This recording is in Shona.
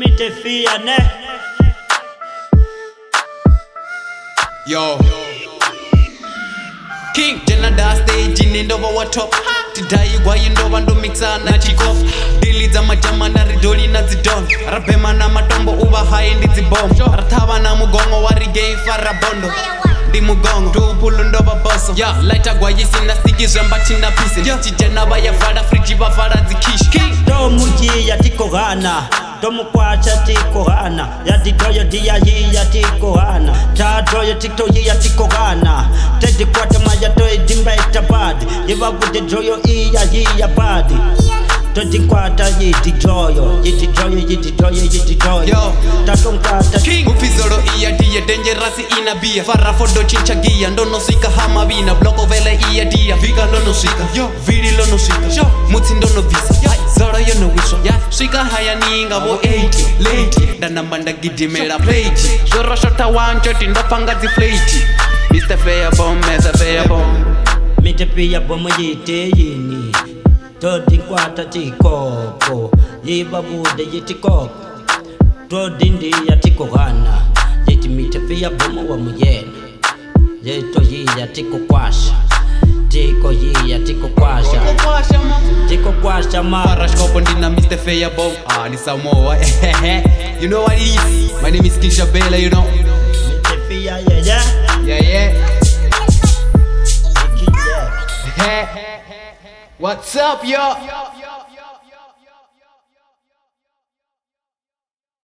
Mite fia ne. Yo King Jenada stage ndova wa top Tidai gwayi ndova ndo mixa na chikof Dili za majama na ridoli na zidon Rabema na matombo uba hai ndi zibom Ratava na mugongo wari gay farabondo Di mugongo Tupulu ndova boso Ya laita gwayi sina stiki zamba china pise Chijena baya fada friji ba fada zikish King Tomu ya tiko gana Tomu kwacha tiko gana Ya ditoyo diya ya tiko gana Tadoyo tikto ya tiko gana Tedi kwata maya toy dimba itabadi Yiva bude joyo ya badi Todi kwata yitijoyo Yo Tatonkwata King Ufizoro iya diya dangerous inabia Farafodo chinchagia ndono sika hama bina Bloko vele iya diya Viga lono sika Yo Viri lono sika Yo Mutsi ndono visa Zoro yono wisho Sika haya ninga wo 80 Late Dana mbanda gidimela plate Zoro shota wanchoti ndopanga ziflate Mr. Fairbomb, Mr. Fairbomb Mite pia bomo yite yini Todi kwata tikopo Yiva bude yitikoko Todi ndi ya tiko gana Yiti mite pia bomo wa muyena Yito yiya tiko kwasha Tiko yiya tiko kwasha Tiko kwasha ma Farashkopo ndina Mr. Fairbomb ni Samoa You know what it is My name is King Shabela, you know Mite pia Yeah What's up, yo?